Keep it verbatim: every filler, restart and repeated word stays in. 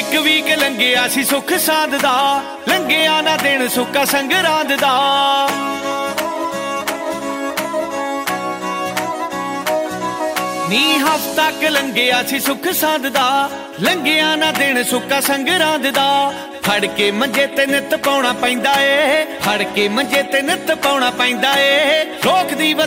ਇੱਕ ਵੀਕ ਲੰਘਿਆ ਸੀ ਸੁੱਖ ਸਾਂਦ ਦਾ, ਲੰਘਿਆ ਨਾ ਦਿਨ ਸੁੱਕਾ ਸੰਗਰਾਂਦ ਦਾ। ਨੀ ਹਫ਼ਤਾ ਕ ਲੰਘਿਆ ਸੀ ਸੁੱਖ ਸਾਂਦ ਦਾ, ਲੰਘਿਆ ਨਾ ਦਿਨ ਸੁੱਕਾ ਸੰਗਰਾਂਦ ਦਾ। ਫੜ ਕੇ ਮੰਜੇ ਤੇ ਨਿੱਤ ਪਾਉਣਾ ਪੈਂਦਾ ਏ, ਫੜ ਕੇ ਮੰਜੇ ਤੇ ਨਿੱਤ ਪਾਉਣਾ ਪੈਂਦਾ ਏ। ਰੋਕਦੀ